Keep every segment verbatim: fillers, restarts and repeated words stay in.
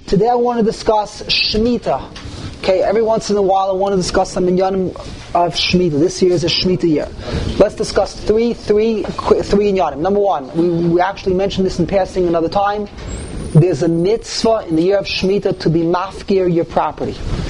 Today I want to discuss Shemitah. Okay, every once in a while I want to discuss some inyanim of Shemitah. This year is a Shemitah year. Let's discuss three, three, three inyanim. Number one, we, we actually mentioned this in passing another time. There's a mitzvah in the year of Shemitah to be mafkir your property.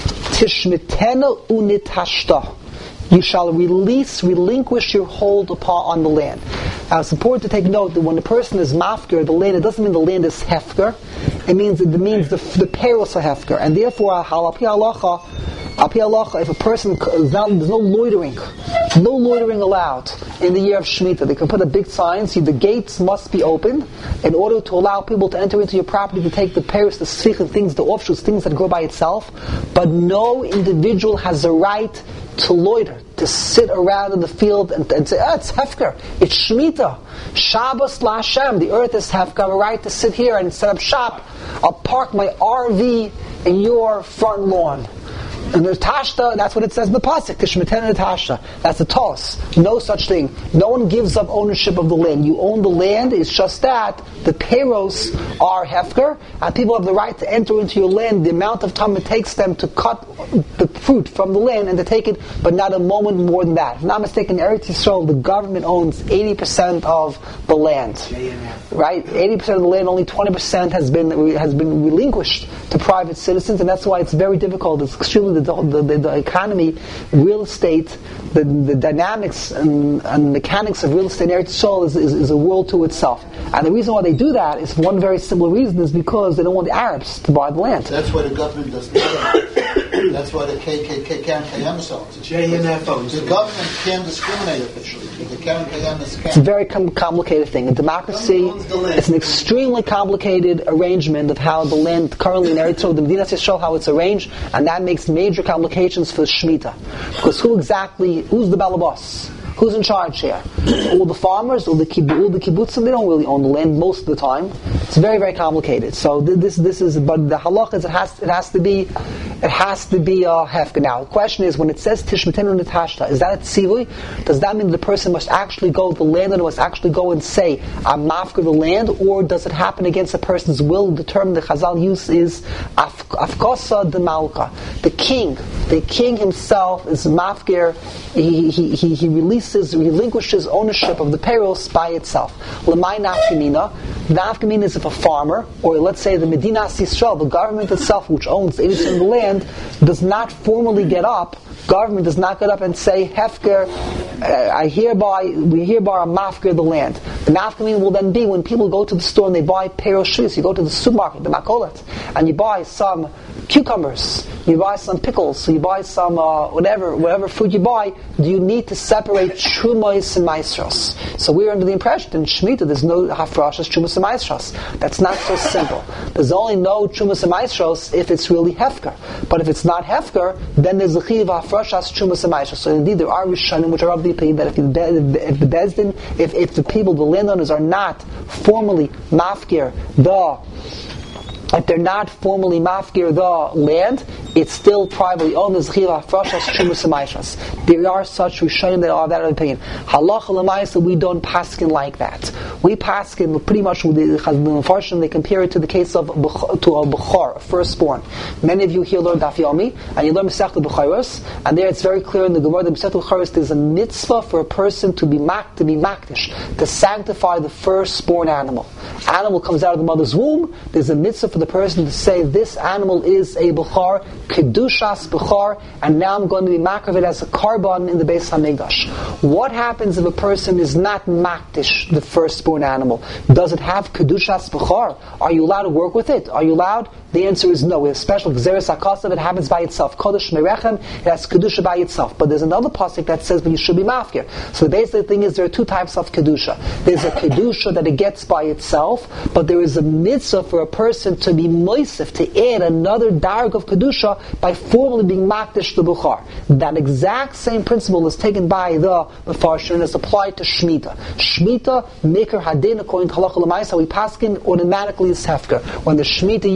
Tishmitena unitashta. You shall release, relinquish your hold upon on the land. Now it's important to take note that when a person is mafkir the land, it doesn't mean the land is hefker. It means it means the the perils are hefker, and therefore al pi halacha, al pi halacha, if a person there's no loitering, no loitering allowed in the year of Shemitah. They can put a big sign: see, the gates must be opened in order to allow people to enter into your property to take the perils, the sfich, and things, the offshoots, things that grow by itself. But no individual has a right to loiter, to sit around in the field and, and say, ah, it's hefker, it's Shemitah, Shabbos LaHashem, the earth is hefker, I have a right to sit here and set up shop, I'll park my R V in your front lawn. And the Tashta, that's what it says in the Pasuk, Tishmeten Tashta. That's a toss. No such thing. No one gives up ownership of the land. You own the land, it's just that the payros are hefker, and people have the right to enter into your land the amount of time it takes them to cut the fruit from the land and to take it, but not a moment more than that. If I'm not mistaken, Eretz Yisrael, the government owns eighty percent of the land. Right? eighty percent of the land, only twenty percent has been has been relinquished to private citizens, and that's why it's very difficult. It's extremely The, the, the economy, real estate, the, the dynamics and, and mechanics of real estate in Eretz Yisrael is, is, is a world to itself. And the reason why they do that is one very simple reason, is because they don't want the Arabs to buy the land. That's why the government does not. That's why the K K K can't K M themselves. J N F O. The government can't discriminate officially. The Karen K M is It's a very com- complicated thing. In democracy, it's an extremely complicated arrangement of how the land currently in Eretz Yisrael, the Medina Yisrael, how it's arranged, and that makes major complications for Shemitah. Because who exactly, who's the balabas? Who's in charge here? All the farmers, all the, kib- all the kibbutzim, they don't really own the land most of the time. It's very, very complicated. So this, this is, but the halach is it has, it has to be, it has to be a hefka. Now, the question is, when it says tishmetenu netashta, is that a tzivui? Does that mean the person must actually go, the landowner must actually go and say, I'm mafker the land, or does it happen against a person's will? The term the Chazal use is af- afkosa de malka. The king, the king himself is mafker. He he he, he releases. relinquishes ownership of the perils by itself. L'may nafkamina. Nafkamina is if a farmer, or let's say the Medina Yisrael, the government itself, which owns eighty percent of the land, does not formally get up. Government does not get up and say, Hefker, uh, I hereby, we hereby are mafker the land. The nafkamina will then be when people go to the store and they buy peril shris. You go to the supermarket, the makolet, and you buy some cucumbers, you buy some pickles, you buy some uh, whatever whatever food you buy, do you need to separate Trumos and Maisros? So we're under the impression in Shemitah there's no Hafrashas, Trumos and Maisros. That's not so simple. There's only no Trumos and Maisros if it's really Hefker. But if it's not Hefker, then there's a Chiv Hafrashas, Trumos and Maisros. So indeed there are Rishonim which are of the opinion that if the, if the Bezdin, if, if the people, the landowners are not formally mafkir the if they're not formally mafkir the land, it's still privately owned as Chiv Hafrashas, Trumos and Maisros. There are such Rishonim that are of that opinion. Halacha l'maisa, we don't paskin like that. We paskin pretty much with the Mefarshim, they compare it to the case of to a Bechor, a firstborn. Many of you here learn Daf Yomi, and you learn Masechta Bechoros, and there it's very clear in the Gemara, the Masechta Bechoros, there's a mitzvah for a person to be mak, to be makdish, to sanctify the firstborn animal. Animal comes out of the mother's womb, there's a mitzvah for the person to say, this animal is a Bechor, Kedushas Bechor, and now I'm going to be makar it as a carbon in the Beis HaMikdash. What happens if a person is not makdish, the firstborn animal? Does it have Kedushas Bechor? Are you allowed to work with it? Are you allowed? The answer is no. We have special Gzeres HaKasav, it happens by itself. Kodesh Merechem, it has Kedusha by itself. But there's another pasuk that says that you should be mafkir. So the basic thing is there are two types of Kedusha. There's a Kedusha that it gets by itself, but there is a mitzvah for a person to be moisef, to add another darg of Kedusha by formally being makdish the Bukhar. That exact same principle is taken by the Mefarshim and is applied to Shemitah. Shemitah, Maker Hadin, according to Halacha L'maisa, we paskin automatically is Hefker. When the Shemitah year begins,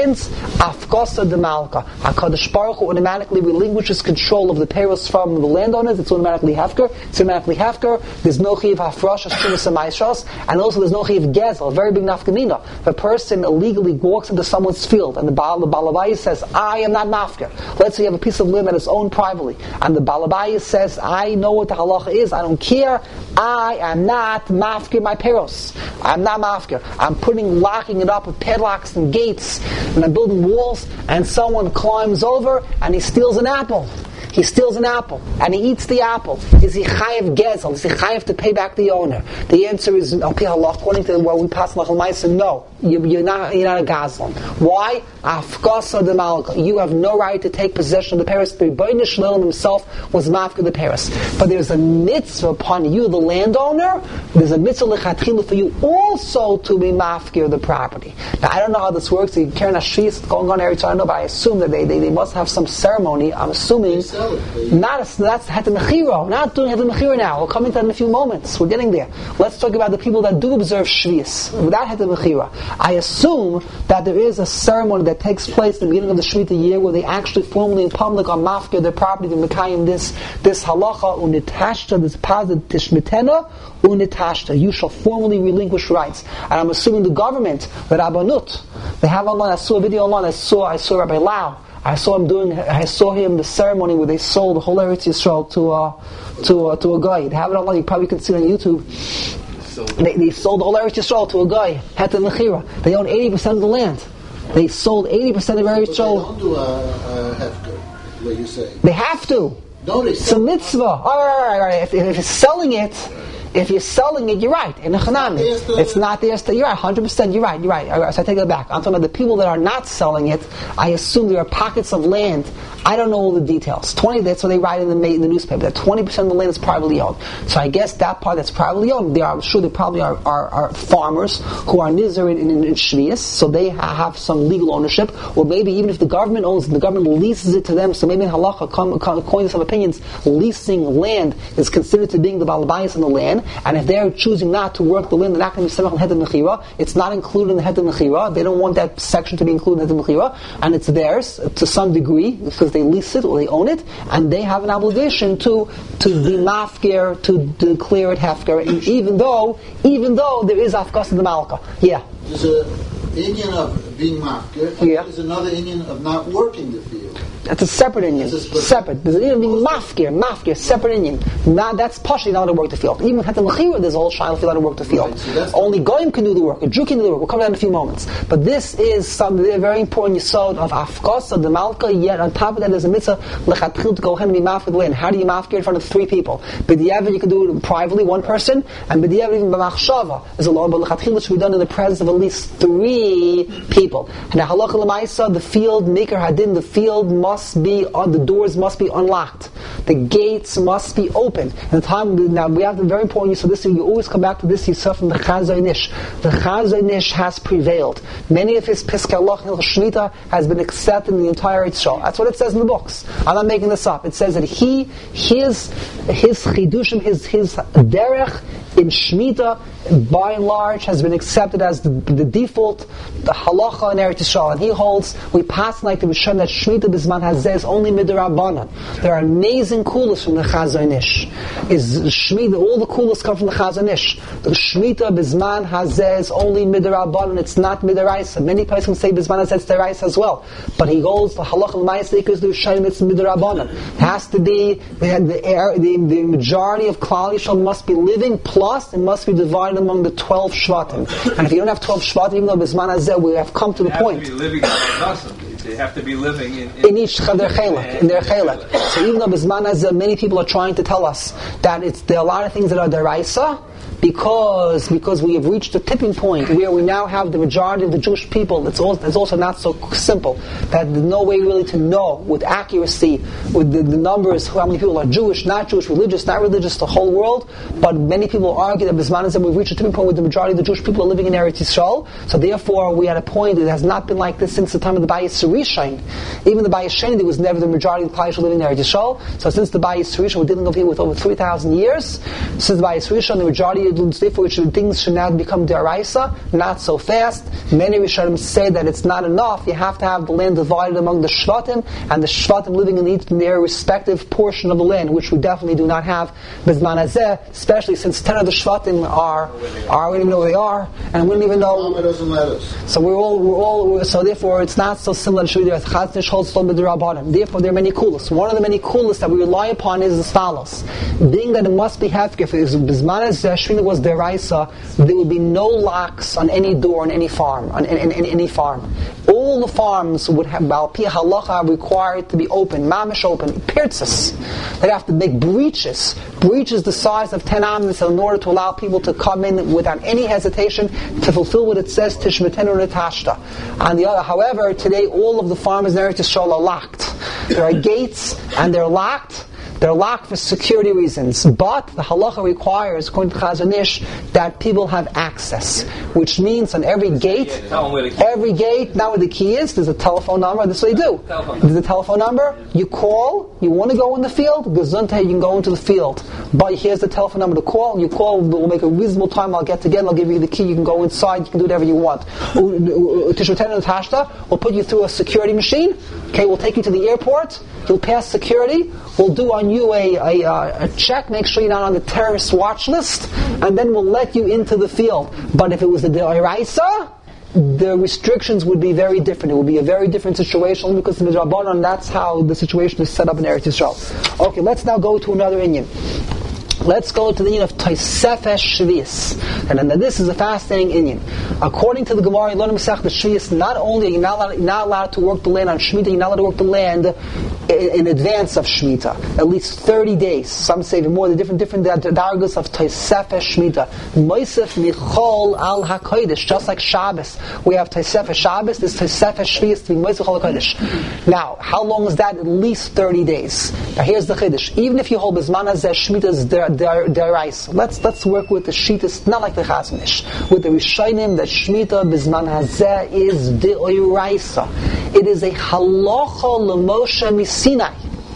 happens? Afkosa de Malka. HaKadosh Baruch Hu automatically relinquishes control of the peiros from the landowners. It's automatically hefker. It's automatically hefker. There's no chiv hafrosh, shtumas and maishos, and also there's no chiv gezel. A very big nafkamina. If a person illegally walks into someone's field and the Baal, the Balabayas says, I am not mafker. Let's say you have a piece of land that is owned privately, and the Balabayas says, I know what the halacha is. I don't care. I am not mafker my peiros. I'm not mafker. I'm putting, locking it up with padlocks and gates, and I'm building walls, and someone climbs over and he steals an apple. He steals an apple and he eats the apple. Is he chayav gezel? Is he chayav to pay back the owner? The answer is al pi halach, according to what we pass lachal ma'aser. No, you, you're not. You're not a gazlan. Why? Afkasa de malka. You have no right to take possession of the paris. The Rebbeinu Shalom himself was mafka the paris. But there's a mitzvah upon you, the landowner. There's a mitzvah lechatchilu for you also to be mafkir the property. Now I don't know how this works. The Keren Hashvis going on every time. I don't know, but I assume that they, they, they must have some ceremony. I'm assuming. Not a, that's Heter Mechira. Not doing Heter Mechira now. We'll come into that in a few moments. We're getting there. Let's talk about the people that do observe Shvius without Heter Mechira. I assume that there is a ceremony that takes place at the beginning of the Shmita year where they actually formally in public are mafkir their property, to Mekayim this this halacha unitashta, this positive tishmitena unitashta. You shall formally relinquish rights. And I'm assuming the government, the Rabbanut, they have online. I saw a video online. I saw I saw Rabbi Lau. I saw him doing. I saw him the ceremony where they sold the whole Eretz Yisrael to uh, to uh, to a guy. They have it online. You probably can see it on YouTube. They, they sold the whole Eretz Yisrael to a guy. Heter Mechira. They own eighty percent of the land. They sold eighty percent of Eretz Yisrael. They don't do a, a hefker, what you say. They have to. No, they it's a mitzvah. All right, all right, all right. If, if you're selling it. If you're selling it, you're right. In a chanami, it's not theirs. You're right, one hundred percent. You're right. You're right. All right. So I take it back. I'm talking about the people that are not selling it. I assume there are pockets of land. I don't know all the details. Twenty. That's what they write in the, in the newspaper. That twenty percent of the land is privately owned. So I guess that part that's privately owned, there are, I'm sure there probably are, are, are farmers who are nizer in, in, in shvius, so they have some legal ownership. Or maybe even if the government owns it, the government leases it to them. So maybe in halacha, according to some opinions, leasing land is considered to being the balabayas in the land. And if they're choosing not to work the land, they're not going to be semach on Heter Mechira. It's not included in the Heter Mechira. They don't want that section to be included in the Heter Mechira, and it's theirs to some degree because they lease it or they own it, and they have an obligation to to be mafker, to declare it hefker, even though even though there is afkas in the malka. Yeah. There's a Indian of being mafker, and yeah. there's another Indian of not working the field. That's a separate Indian. Separate. There's an Indian being mafkir, mafkir, separate Indian. Not, that's partially not allowed to work the field. Even Heter Mechira, there's a whole shayla allowed to work the field. Right, so only Goyim can do the work. A Jew can do the work. We'll come down in a few moments. But this is some very important yesod of afkos, of the malka, yet on top of that there's a mitzvah, lechatchil, to go ahead and be mafkir the land. How do you mafkir in front of three people? B'diavad you can do it privately, one person, and b'diavad even b'machshava is a law, but lechatchil should be done in the presence of at least three people. And the halacha l'maisa, the field, maker hadin, the field must be on the doors must be unlocked. The gates must be open. And the time now we have the very important. So this you always come back to this Yisuf from the Chazon Ish. The Chazon Ish has prevailed. Many of his Piskei Halacha and Shmita has been accepted in the entire Yisrael. That's what it says in the books. I'm not making this up. It says that he, his, his chidushim, his his derech in Shmita, by and large, has been accepted as the, the default, the halacha in Eretz Yisrael. And he holds, we pass like the Rishon that Shmita Bisman Hazeh is only midrabanan. There are amazing kulas from the Chazon Ish. Is Shmita, all the kulas come from the Chazon Ish. The Shmita Bisman Hazeh is only midrabanan, it's not midaraisa. Many places can say Bisman Hazeh it's deraisa as well. But he holds the halacha l'maaseh is the Rishon, it's midrabanan. It has to be, the, the, the, the majority of Klal Yisrael must be living, plus it must be divided among the twelve shvatim. And if you don't have twelve shvatim, even though Bisman Hazeh, we have come to the point. To be living in They have to be living in, in, in each in their chelek, in their chelek. So even though Bisman Hazeh, many people are trying to tell us that it's there are a lot of things that are deraisa, because because we have reached a tipping point where we now have the majority of the Jewish people. It's also, it's also not so simple that there's no way really to know with accuracy with the, the numbers how many people are Jewish, not Jewish, religious, not religious, the whole world. But many people argue that Bisman Hazeh we've reached a tipping point where the majority of the Jewish people are living in Eretz Yisrael. So therefore we had a point that has not been like this since the time of the Bayis Rishon. Even the Bayis Sheni, there was never the majority of the Klal Yisrael living in Eretz Yisrael. So since the Bayis Rishon, we're dealing with here with over three thousand years. Since the Bayis Rishon, the majority therefore should, things should now become deraisa, not so fast. Many Rishonim say that it's not enough. You have to have the land divided among the Shvatim, and the Shvatim living in, each, in their respective portion of the land, which we definitely do not have Bizman Hazeh, especially since ten of the Shvatim are, are we don't even know where they are, and we don't even know. Doesn't let us. So we're all, we're all, so therefore it's not so similar to Shvidei Chatznish holds Tol B'Dirabanan. Therefore there are many kulas. One of the many kulas that we rely upon is as follows. Being that it must be hefker, if Bizman Hazeh Shvidei was deraisa, there would be no locks on any door on any farm, on any, any, any farm. All the farms would have Baal Pi Halacha required to be open, mamish open, pirtzas. They'd have to make breaches, breaches the size of ten amos in order to allow people to come in without any hesitation to fulfill what it says, Tishmetenu Natashta. On the other, however, today all of the farms in Eretz Yisrael are locked. There are gates and they're locked. They're locked for security reasons, but the halacha requires, according to Chazon Ish, that people have access, which means on every gate, every gate, now where the key is, there's a telephone number. This is what you do. There's a telephone number. You call. You want to go in the field. Gesundheit, you can go into the field. But here's the telephone number to call. You call. We'll make a reasonable time. I'll get together. I'll give you the key. You can go inside. You can do whatever you want. We'll put you through a security machine. Okay, we'll take you to the airport. You'll pass security. We'll do on you a, a, a check, make sure you're not on the terrorist watch list, and then we'll let you into the field. But if it was the D'Oraisa, the restrictions would be very different. It would be a very different situation because in the Rabbanon, that's how the situation is set up in Eretz Yisrael. Okay, let's now go to another Inyan. Let's go to the Inyan of Tosefes Shvius. And then this is a fascinating Inyan. According to the Gemara, in Masechta Shvius, not only are you not allowed, not allowed to work the land on Shemitah, you're not allowed to work the land in, in advance of Shemitah. At least thirty days. Some say even more. The different different dargos of Tosefes Shemitah. Moisef Michol al HaKodesh. Just like Shabbos. We have Tosefes Shabbos. There's Tosefes Shvius to be Moisef Michol HaKodesh. Now, how long is that? At least thirty days. Now here's the Chiddush. Even if you hold Bizman Hazeh Shemitah is there, Deraisa. Let's let's work with the Shitas, not like the Chazon Ish, with the Rishonim that Shemitah Bizman Hazeh is Deraisa. It is a halacha l'Moshe Misinai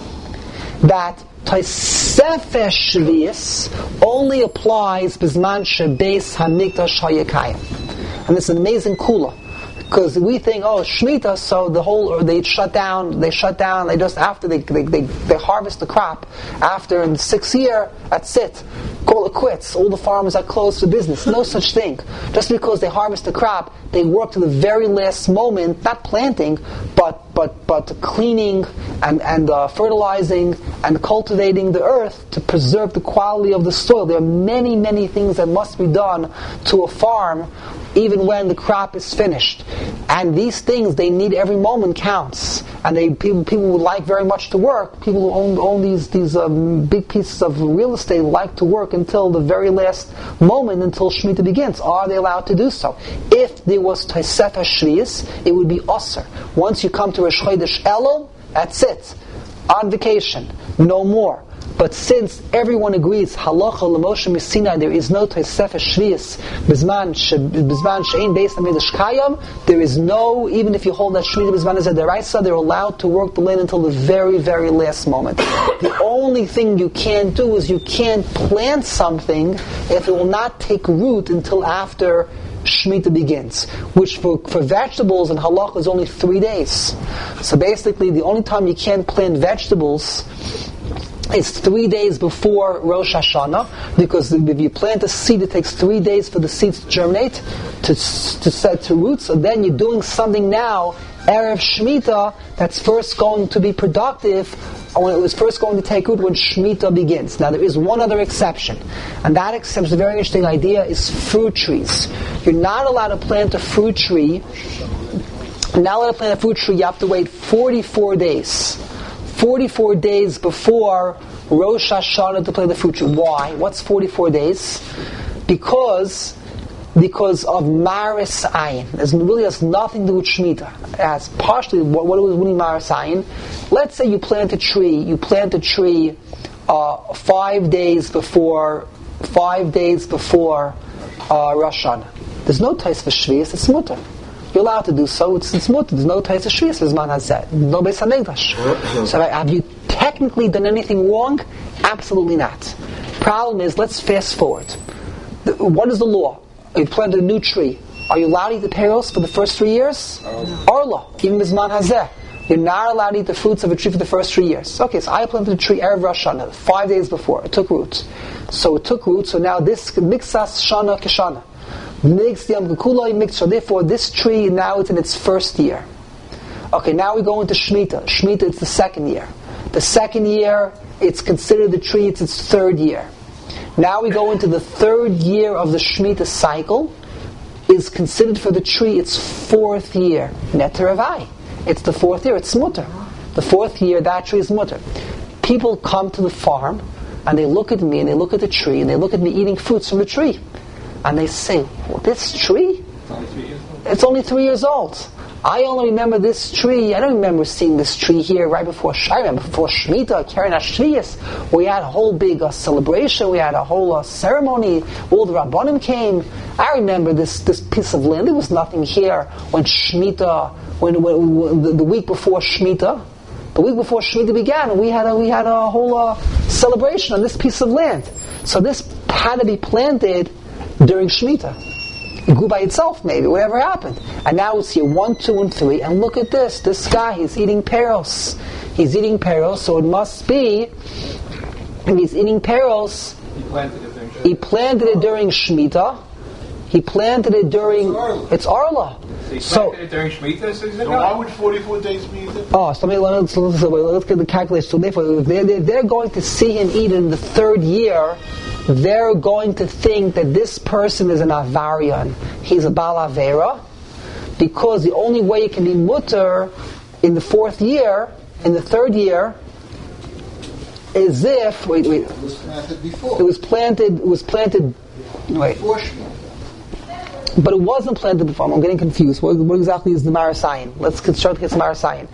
that Tosefes Shvius only applies Bizman Shebeis Hamikdash Hayakayim, and it's an amazing kula. Because we think, oh, Shemitah, so the whole, or they shut down, they shut down, they just, after they they, they, they harvest the crop, after in the sixth year, that's it. Call it quits. All the farmers are closed for business. No such thing. Just because they harvest the crop, they work to the very last moment, not planting, but but but cleaning and, and uh, fertilizing and cultivating the earth to preserve the quality of the soil. There are many, many things that must be done to a farm even when the crop is finished. And these things, they need every moment counts. And they people, people would like very much to work. People who own, own these, these um, big pieces of real estate like to work until the very last moment, until Shemitah begins. Are they allowed to do so? If there was Tosefes Shvius, it would be Osir. Once you come to Rosh Chodesh Elul, that's it. On vacation. No more. But since everyone agrees, halacha l'Moshe Misinai, there is no Tosefes Shvius, bizman she'ein beis hamikdash kayam, there is no, even if you hold that Shemitah bizman as a deraisa, they're allowed to work the land until the very, very last moment. The only thing you can't do is you can't plant something if it will not take root until after Shemitah begins, which for, for vegetables and halakha is only three days. So basically, the only time you can't plant vegetables is three days before Rosh Hashanah, because if you plant a seed, it takes three days for the seeds to germinate, to to set to roots. So then you're doing something now, Erev Shemitah, that's first going to be productive, or when it was first going to take root when Shemitah begins. Now there is one other exception, and that exception is a very interesting idea, is fruit trees. You're not allowed to plant a fruit tree, you're not allowed to plant a fruit tree, you have to wait forty-four days. forty-four days before Rosh Hashanah to plant the fruit tree. Why? What's forty-four days? Because because of Maris Ayin. It really has nothing to do with Shemitah. It has partially, what, what was really Maris Ayin? Let's say you plant a tree, you plant a tree uh, five days before, five days before uh, Rosh Hashanah. There's no Tosefes Shvius, it's mutter. You're allowed to do so, it's, it's mutter. There's no Tosefes Shvius, as man has said. No Beis HaMikdash. So have you technically done anything wrong? Absolutely not. Problem is, let's fast forward. The, what is the law? You planted a new tree. Are you allowed to eat the peros for the first three years? Oh. Arla, even Bizman Hazeh. You're not allowed to eat the fruits of a tree for the first three years. Okay, so I planted a tree Erev Rosh Hashanah, five days before. It took roots. So it took roots, so now this mixas shana keshana. Mix yam kukuloi mix, so therefore this tree now it's in its first year. Okay, now we go into Shemitah. Shemitah, it's the second year. The second year, it's considered the tree, it's its third year. Now we go into the third year of the Shemitah cycle, is considered for the tree its fourth year. Neteravai. It's the fourth year, it's mutter. The fourth year, that tree is mutter. People come to the farm, and they look at me, and they look at the tree, and they look at me eating fruits from the tree. And they say, well, this tree? It's only three years old. I only remember this tree, I don't remember seeing this tree here right before Shai, I remember before Shemitah, Karen Ashviyas. We had a whole big uh, celebration, we had a whole uh, ceremony, all the Rabbanim came. I remember this, this piece of land, there was nothing here when Shemitah, when, when, when the, the week before Shemitah, the week before Shemitah began, we had a, we had a whole uh, celebration on this piece of land. So this had to be planted during Shemitah. It grew by itself, maybe, whatever happened. And now it's here, one, two, and three, and look at this. This guy, he's eating peros. He's eating peros, so it must be, if he's eating peros, He planted it during Shemitah. he planted it during Shemitah. He planted it during, it's Arla. So he planted So, it during Shemitah, so he's So why would forty-four days mean that? oh, so let's, let's, let's get the calculation. So therefore, if they're, they're going to see him eat in the third year, they're going to think that this person is an Avarian. He's a Bal Avera, because the only way it can be mutter in the fourth year, in the third year, is if, wait, wait, It was planted before. it was planted, it was planted, wait, Before Shemitah. but it wasn't planted before. I'm getting confused. What, what exactly is the Marasayan? Let's construct this Marasayan.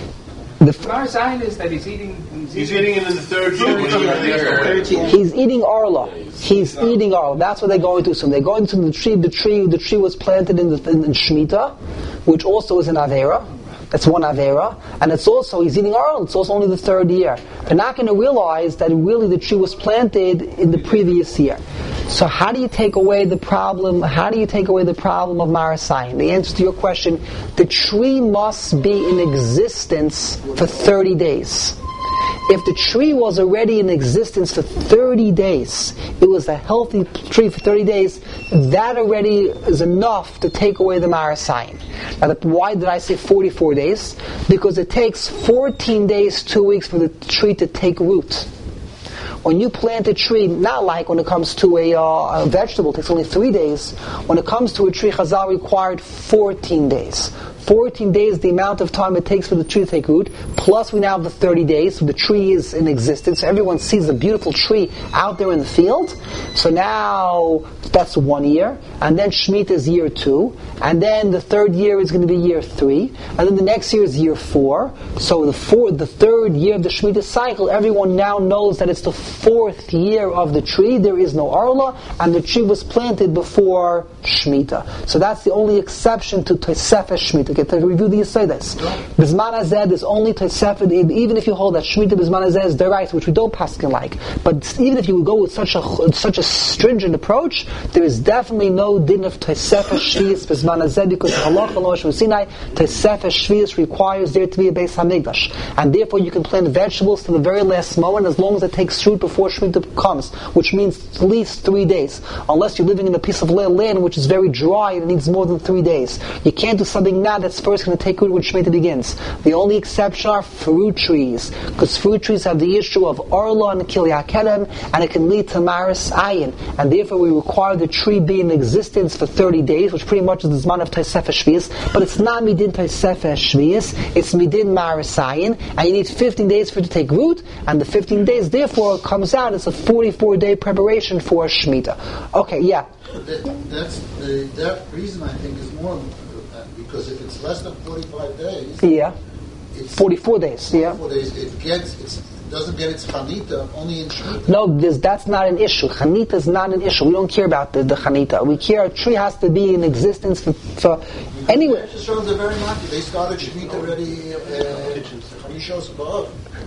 The f- Our sign is that he's eating. He's, He's eating it in the third year. when he's there. He's eating Arla. He's eating Arla. That's what they're going to assume. They're going to the tree. The tree. The tree was planted in the in, in Shemitah, which also is an Avera. That's one Avera, and it's also he's eating Arla. It's also only the third year. They're not going to realize that really the tree was planted in the previous year. So how do you take away the problem? How do you take away the problem of Marasayan? The answer to your question: the tree must be in existence for thirty days. If the tree was already in existence for thirty days, it was a healthy tree for thirty days, that already is enough to take away the Marasayan. Now, why did I say forty-four days? Because it takes fourteen days, two weeks for the tree to take root. When you plant a tree, not like when it comes to a, uh, a vegetable, it takes only three days. When it comes to a tree, Chazal required fourteen days. fourteen days, the amount of time it takes for the tree to take root, plus we now have the thirty days, so the tree is in existence, so everyone sees a beautiful tree out there in the field. So now, that's one year, and then Shemitah is year two, and then the third year is going to be year three, and then the next year is year four. So the fourth, the third year of the Shemitah cycle, everyone now knows that it's the fourth year of the tree, there is no Arla, and the tree was planted before Shemitah. So that's the only exception to Tosefes Shemitah. Okay, to review these, say this. Bizman Hazeh is only Tosefet, even if you hold that Shemitah Bizman Hazeh is deraisa, which we don't paskin like. But even if you would go with such a such a stringent approach, there is definitely no din of Tosefet Shvius Bizman Hazeh, because Halach Halach Sinai, Tosefet Shvius requires there to be a Beis Hamikdash. And therefore you can plant vegetables to the very last moment as long as it takes fruit before Shemitah comes, which means at least three days. Unless you're living in a piece of land which is very dry and it needs more than three days. You can't do something now that's first going to take root when Shemitah begins. The only exception are fruit trees, because fruit trees have the issue of Arla and Kilya Kedem, and it can lead to Maris Ayin, and therefore we require the tree be in existence for thirty days, which pretty much is the Zman of Tosefes Shvius, but it's not Midin Tosefes Shvius, it's Midin Maris Ayin, and you need fifteen days for it to take root, and the fifteen days therefore comes out as a forty-four day preparation for Shemitah. Okay, yeah. That, that's the, that reason I think is more, uh, because if it's less than forty-five days, Yeah. it's forty-four days, yeah. forty-four days, it gets, it's, doesn't get its chanita only in Shemitah. No, this, that's not an issue. Chanita is not an issue. We don't care about the, the Chanita. We care, a tree has to be in existence for, for anyway. The Shalom, they're very lucky. They started Shemitah already, uh, Rishos B'Av.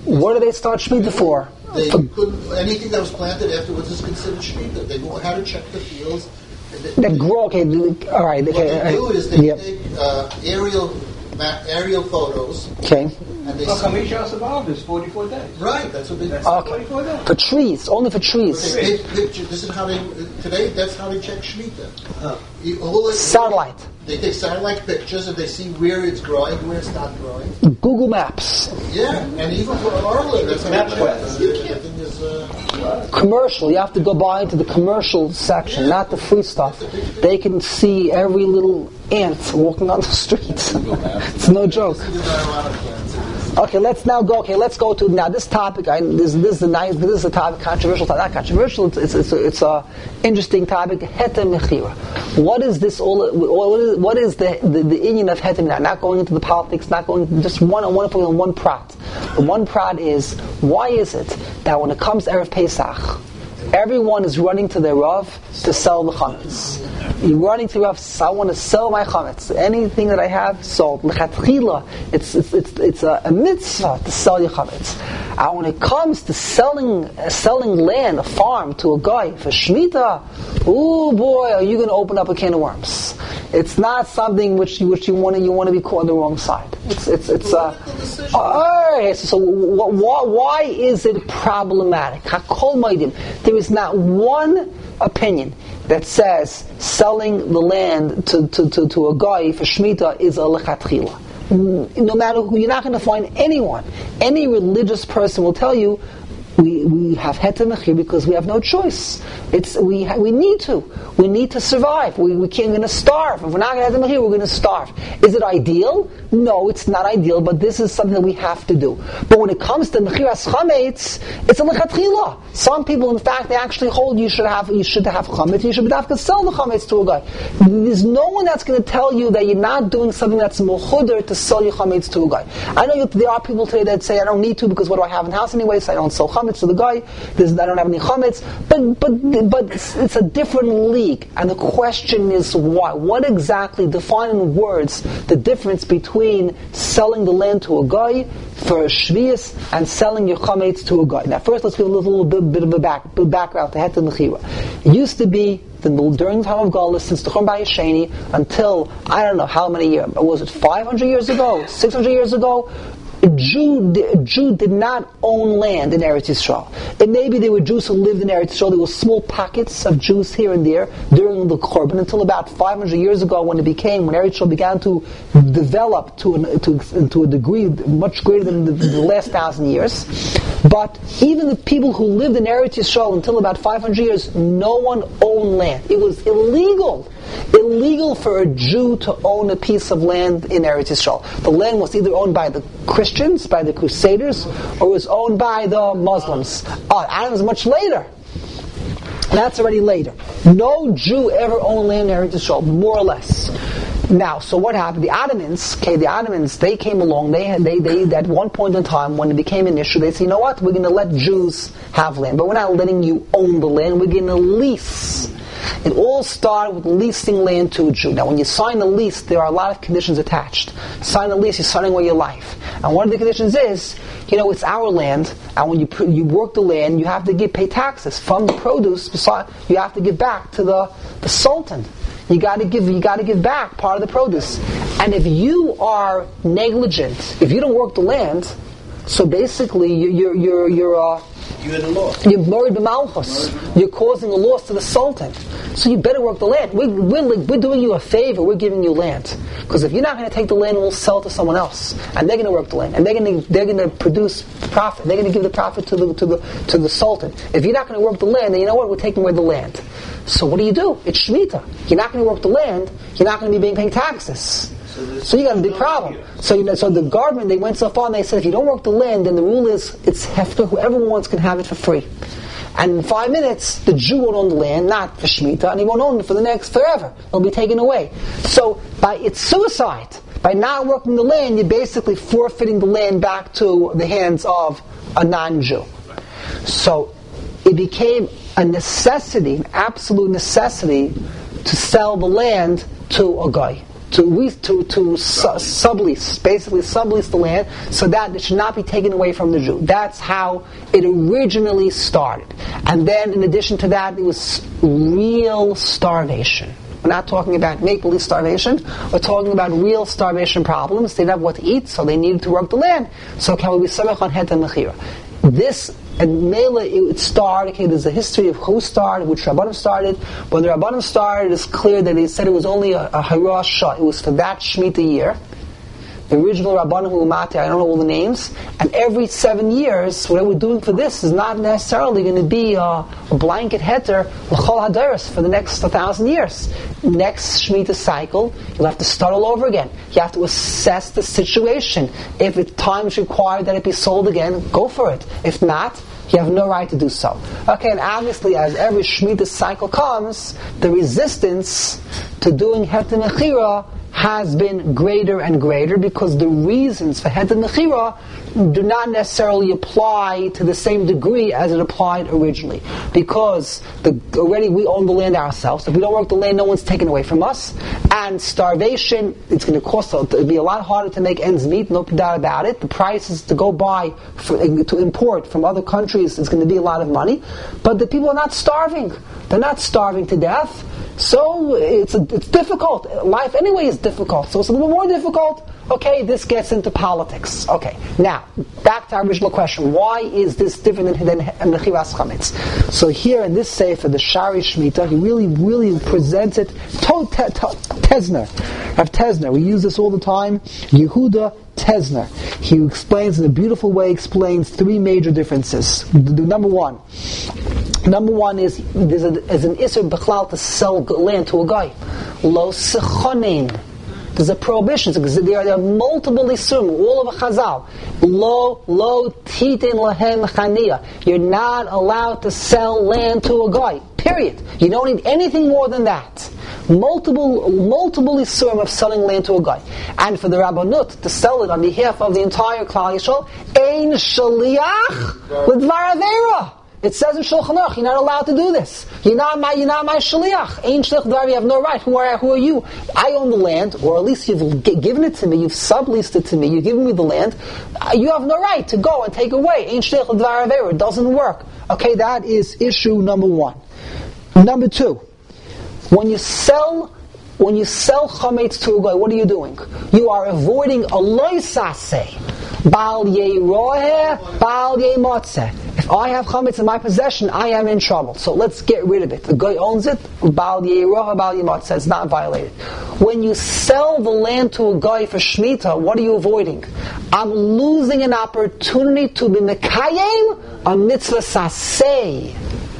What do they start Shemitah for? They for couldn't, anything that was planted afterwards is considered Shemitah. They know how to check the fields. They grow, okay, all right. What Okay, they do right. is they Yep. take uh, aerial ma- aerial photos, Okay. and they Well, see, Kamisha Sabav is forty-four days. right. That's what they do. Okay. forty-four days. For trees, only for But trees. they take pictures. This is how they today. That's how they check Shemitah. You- all it- Satellite. They take satellite pictures and they see where it's growing, where it's not growing. Google Maps. Yeah, and even for Arlen, that's how they check. MapQuest. The, the thing is, uh, Commercial, you have to go by into the commercial section, not the free stuff. They can see every little ant walking on the street. It's no joke. there's not a lot of plants. Okay, let's now go. Okay, let's go to now this topic. I, this, this is a nice. This is a topic, controversial. Not controversial. It's it's it's a, it's a interesting topic. Heter mechira. What is this all? What is what is the the, the inyan of heter? Now, not going into the politics. Not going just one on one point on one prat. The one prat is why is it that when it comes to Erev Pesach, everyone is running to their Rav to sell the chametz. You're running to Rav, I want to sell my chametz. Anything that I have, sold. L'chatchila, it's it's it's it's a, a mitzvah to sell your chametz. And when it comes to selling uh, selling land, a farm to a guy for shmita, oh boy, are you going to open up a can of worms? It's not something which you which you want to you want to be caught on the wrong side. It's it's it's uh, all right. So, so wh- wh- why is it problematic? Hakol maidim. There is not one opinion that says selling the land to, to, to, to a guy for Shemitah is a lechatchila. No matter who, you're not going to find anyone. Any religious person will tell you, we we have heter mechir because we have no choice. It's we ha, we need to. We need to survive. We we can't. We're going to starve. If we're not going to have heter mechir, we're going to starve. Is it ideal? No, it's not ideal. But this is something that we have to do. But when it comes to mechiras chametz, it's a lechatchila. Some people, in fact, they actually hold you should have you should have chametz. You should have to sell the chametz to a guy. There's no one that's going to tell you that you're not doing something that's mochuder to sell your chametz to a guy. I know you, there are people today that say I don't need to because what do I have in the house anyway? So I don't sell chametz to the guy. There's, I don't have any chametz. But but but it's, it's a different league. And the question is why? What exactly, define in words the difference between selling the land to a guy for a shvius and selling your chametz to a guy? Now, first, let's give a little, little bit, bit of a back, bit background to heter mechira. It used to be the, during the time of Galus, since the Churban Bayesheni until I don't know how many years. Was it five hundred years ago? six hundred years ago? A Jew, a Jew did not own land in Eretz Yisrael. And maybe there were Jews who lived in Eretz Yisrael. There were small pockets of Jews here and there during the Korban until about five hundred years ago, when it became, when Eretz Yisrael began to develop to an, to, to a degree much greater than the, the last thousand years. But even the people who lived in Eretz Yisrael until about five hundred years, no one owned land. It was illegal. Illegal for a Jew to own a piece of land in Eretz Yisrael. The land was either owned by the Christians, by the Crusaders, or was owned by the Muslims. Oh, that was much later. That's already later. No Jew ever owned land in Eretz Yisrael, more or less. Now, so what happened? The Ottomans, okay, the Ottomans, they came along. They had, they, they, at one point in time, when it became an issue, they said, you know what? We're going to let Jews have land, but we're not letting you own the land. We're going to lease. It all started with leasing land to a Jew. Now, when you sign a lease, there are a lot of conditions attached. Sign a lease, you're signing away your life. And one of the conditions is, you know, it's our land, and when you you work the land, you have to give pay taxes from the produce. You have to give back to the, the sultan. You got to give you got to give back part of the produce. And if you are negligent, if you don't work the land, so basically you, you're you're you're uh, You're in the law. You're married b'malchus. You're causing a loss to the sultan. So you better work the land. We, we're, we're doing you a favor. We're giving you land. Because if you're not going to take the land, we'll sell it to someone else, and they're going to work the land, and they're going to they're going to produce profit. They're going to give the profit to the to the to the sultan. If you're not going to work the land, then you know what? We're taking away the land. So what do you do? It's shmita. You're not going to work the land. You're not going to be being paying taxes. So you got a big problem. So you know, so the government, they went so far and they said, if you don't work the land, then the rule is it's hefker. Whoever wants can have it for free. And in five minutes, the Jew won't own the land, not for Shemitah, and he won't own it for the next forever. It'll be taken away. So by it's suicide. By not working the land, you're basically forfeiting the land back to the hands of a non-Jew. So it became a necessity, an absolute necessity, to sell the land to a guy. to re, to to su- sublease, basically sublease the land, so that it should not be taken away from the Jew. That's how it originally started. And then, in addition to that, it was real starvation. We're not talking about make-believe starvation. We're talking about real starvation problems. They didn't have what to eat, so they needed to work the land. So can we be samech on het and mechira? This, and Mela, it started, okay, there's a history of who started, which Rabbanim started. When the Rabbanim started, it's clear that they said it was only a, a Hara Shah. It was for that Shemitah year. The original Rabbanim Umati, I don't know all the names, and every seven years, what we're doing for this is not necessarily going to be a, a blanket heter l'chol haderes for the next thousand years. Next Shemitah cycle, you'll have to start all over again. You have to assess the situation. If it times required that it be sold again, go for it. If not, you have no right to do so. Okay, and obviously, as every Shemitah cycle comes, the resistance to doing heter mechira has been greater and greater, because the reasons for heter mechira do not necessarily apply to the same degree as it applied originally. Because the, already we own the land ourselves. If we don't work the land, no one's taken away from us. And starvation, it's going to cost, it'll be a lot harder to make ends meet, no doubt about it. The prices to go buy, for, to import from other countries, is going to be a lot of money. But the people are not starving. They're not starving to death. So it's a, it's difficult. Life anyway is difficult. So it's a little more difficult. Okay, this gets into politics. Okay, now back to our original question: why is this different than mechiras chametz? So here in this sefer, the Shari Shemitah, he really, really presents it. To, te, te, Tezner, Rav Tezner. We use this all the time. Yehuda Tezner. He explains in a beautiful way. Explains three major differences. The, the, number one. Number one is there's, a, there's an isur b'chlal to sell land to a guy. Lo sechonin. There's a prohibition. There are, there are multiple isurim all over Chazal. Lo lo titin lahem chaniya. You're not allowed to sell land to a guy. Period. You don't need anything more than that. Multiple multiple isurim of selling land to a guy. And for the Rabbanut to sell it on behalf of the entire Klal Yisrael, ein shaliach with varavera. It says in Shulchan Aruch, you're not allowed to do this. You're not my, you're not my shaliach. Ain't shliach d'var, you have no right. Who are, who are you? I own the land, or at least you've g- given it to me, you've subleased it to me, you've given me the land. Uh, you have no right to go and take away. Ain't shliach d'var aveira. It doesn't work. Okay, that is issue number one. Number two, when you sell, when you sell chametz to a guy, what are you doing? You are avoiding a loisase. Bal yerohe, bal yemotzeh. If I have chametz in my possession, I am in trouble. So let's get rid of it. The guy owns it. Bal yerohe, bal yemotzeh. It's not violated. When you sell the land to a guy for shmita, what are you avoiding? I'm losing an opportunity to be mekayim a mitzvah saseh.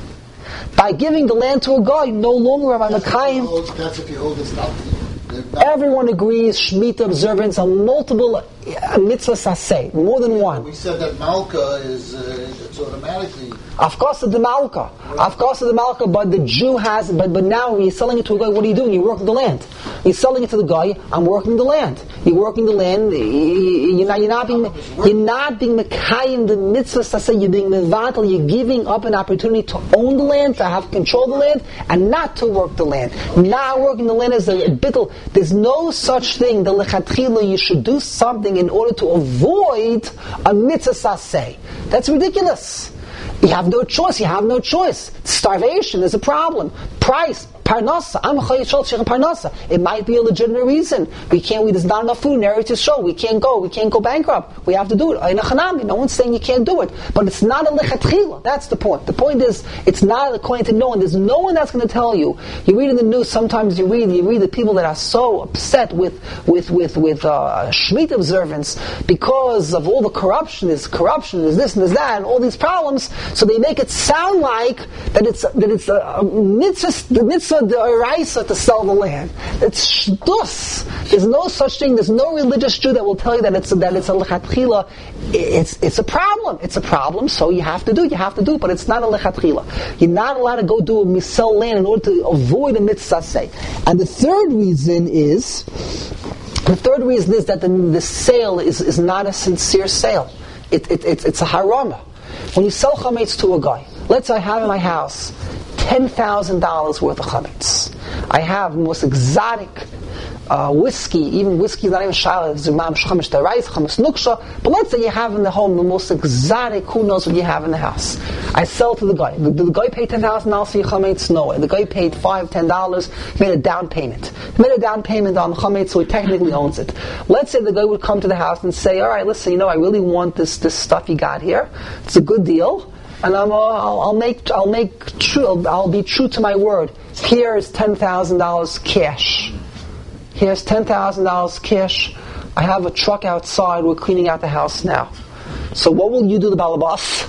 By giving the land to a guy, no longer am I mekayim. That's if you hold it stop. Everyone agrees Shemitah observance on multiple uh, mitzvahs saseh, more than one. We said that Malka is uh, it's automatically. Of course, it's the Malka. Of course, it's the Malka, but the Jew has. But but now when you're selling it to a guy, what are you doing? You're working the land. You're selling it to the guy. I'm working the land. You're working the land. You're not. You're not being. You're not being mekayim the mitzvahs saseh. You're being mevatel. You're giving up an opportunity to own the land, to have control of the land, and not to work the land. Not working the land is a bittul. There's no such thing. The lechatchila, you should do something in order to avoid a mitzvah saseh. That's ridiculous. You have no choice. You have no choice. Starvation is a problem. Price, parnasa. I'm a chayishol shechem parnasa. It might be a legitimate reason. We can't. We, there's not enough food in Eretz Yisrael. We can't go. We can't go bankrupt. We have to do it. No one's saying you can't do it, but it's not a lechatchila. That's the point. The point is, it's not according to no one. There's no one that's going to tell you. You read in the news. Sometimes you read. You read the people that are so upset with with with with uh, Shemitah observance because of all the corruption. There's corruption. There's this and there's that, and all these problems. So they make it sound like that it's that it's a, a mitzvah, the mitzvah the oraisa to sell the land. It's shtus. There's no such thing. There's no religious Jew that will tell you that it's a, that it's a lechatchila. It's it's a problem. It's a problem. So you have to do. You have to do. But it's not a lechatchila. You're not allowed to go do a sell land in order to avoid a mitzvah say. And the third reason is the third reason is that the, the sale is, is not a sincere sale. It, it, it it's a harama. When you sell chametz to a guy, let's say I have in my house ten thousand dollars worth of chametz. I have the most exotic uh, whiskey, even whiskey is not even shalom, it's imam shchamesh terais, chamas nuksha, but let's say you have in the home the most exotic, who knows what you have in the house. I sell to the guy. Did the guy pay ten thousand dollars for your chametz? No way. The guy paid five, ten dollars, he made a down payment. He made a down payment on the chametz, so he technically owns it. Let's say the guy would come to the house and say, all right, listen, you know, I really want this, this stuff you got here. It's a good deal. And I'm, uh, I'll, I'll make, I'll make true, I'll, I'll be true to my word. Here's ten thousand dollars cash. Here's ten thousand dollars cash. I have a truck outside. We're cleaning out the house now. So what will you do, the balabas?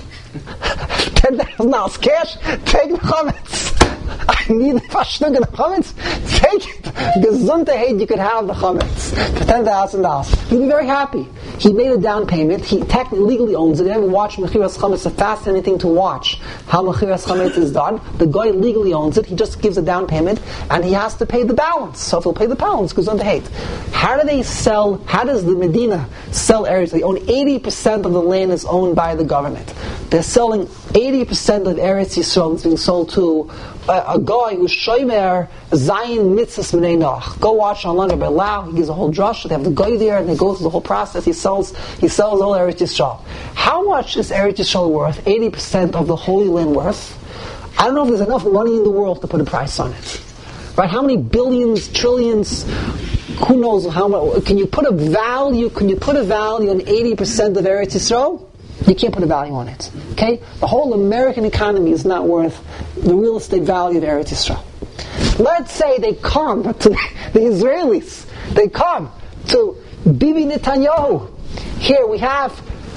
ten thousand dollars cash? Take the chametz. I need the fashnug and the chametz. Take it. Gesundheit hate you could have the chametz for ten thousand dollars. He'd be very happy. He made a down payment. He technically legally owns it. If you ever watch Mechiras Chametz, it's a fascinating thing to watch how Mechiras Chametz is done. The guy legally owns it. He just gives a down payment, and he has to pay the balance. So if he'll pay the balance, Gesundheit hate. How do they sell? How does the Medina sell areas? They own eighty percent of the land is owned by the government. They're selling eighty percent of Eretz Yisrael that's being sold to a, a guy who's shomer Zayin Mitzvahs B'nai Noach. Go watch on Langer Belau. He gives a whole drush. They have the guy there, and they go through the whole process. He sells. He sells all Eretz Yisrael. How much is Eretz Yisrael worth? Eighty percent of the Holy Land worth? I don't know if there's enough money in the world to put a price on it. Right? How many billions, trillions? Who knows how much? Can you put a value? Can you put a value on eighty percent of Eretz Yisrael? You can't put a value on it. Okay? The whole American economy is not worth the real estate value of Eretz Yisrael. Let's say they come to the Israelis. They come to Bibi Netanyahu. Here we have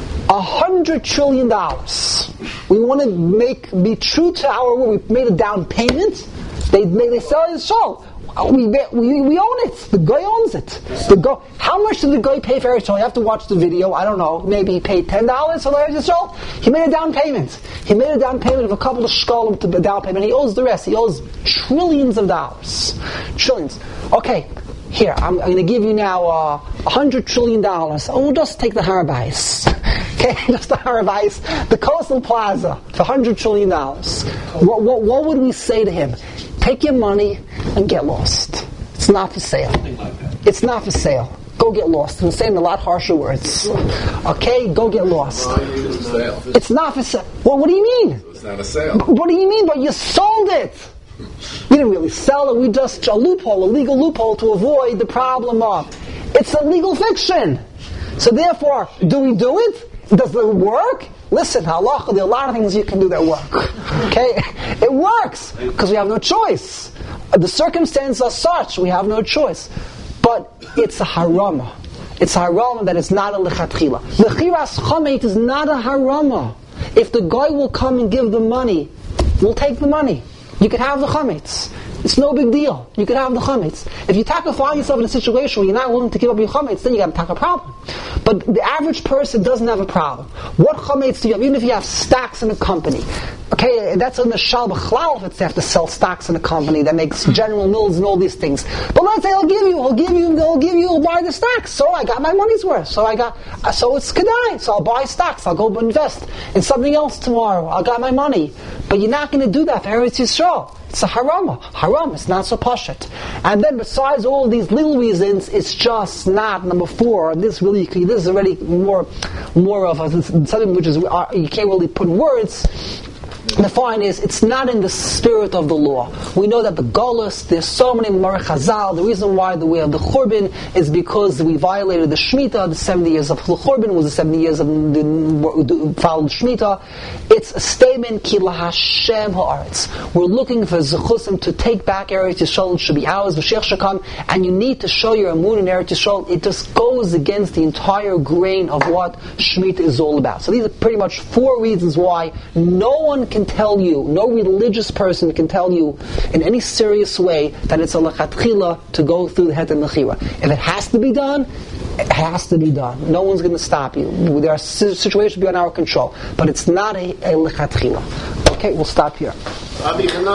a hundred trillion dollars. We want to make be true to our word. We made a down payment. They they, they sell Yisrael. We, we we own it. The guy owns it. The guy, how much did the guy pay for Eretz Yisrael? You have to watch the video. I don't know. Maybe he paid ten dollars for Eretz Yisrael. He made a down payment. He made a down payment of a couple of shkolim to the down payment. He owes the rest. He owes trillions of dollars. Trillions. Okay. Here, I'm, I'm going to give you now uh, one hundred trillion dollars. Oh, we'll just take the Harabais. Okay, just the Harabais. The Coastal Plaza for one hundred trillion dollars. What, what, what would we say to him? Take your money and get lost. It's not for sale. It's not for sale. Go get lost. I'm saying a lot harsher words. Okay, go get lost. It's not for sale. Well, what do you mean? It's not a sale. What do you mean? But you sold it. We didn't really sell it. We just a loophole, a legal loophole to avoid the problem of it's a legal fiction. So therefore, do we do it? Does it work? Listen, halacha, there are a lot of things you can do that work. Okay? It works because we have no choice. The circumstances are such, we have no choice. But it's a harama. It's a harama that is not a lechatchila. Mechiras chametz is not a harama. If the guy will come and give the money, we'll take the money. You could have the chametz. It's no big deal. You could have the chametz. If you taka find yourself in a situation where you're not willing to give up your chametz, then you got to take a problem. But the average person doesn't have a problem. What chametz do you have? Even if you have stocks in a company, okay, that's in the shal b'chlal if it's they have to sell stocks in a company that makes General Mills and all these things. But let's say I'll give you, I'll give you, I'll give you, I'll buy the stocks. So I got my money's worth. So I got, so it's kedai. So I'll buy stocks. I'll go invest in something else tomorrow. I got my money. But you're not going to do that for Eretz Yisrael. It's a harama. Haram, it's not so pashut. And then besides all these little reasons, it's just not number four. This really, this is already more, more of a, something which is, you can't really put in words. The fine is, it's not in the spirit of the law. We know that the Golus, there's so many Marech Chazal. The reason why the way of the Churban is because we violated the Shemitah. The seventy years of the Churban was the seventy years of the, the followed Shemitah. It's a statement, Ki LaHashem Ha'aretz. We're looking for Zechusim to take back Eretz Yisrael. It should be ours. The Sheikh should come, and you need to show your Amun in Eretz Yisrael. It just goes against the entire grain of what Shemitah is all about. So these are pretty much four reasons why no one can tell you, no religious person can tell you in any serious way that it's a lechatchila to go through the heter mechira. If it has to be done, it has to be done. No one's going to stop you. There are situations beyond our control, but it's not a, a lechatchila. Okay, we'll stop here.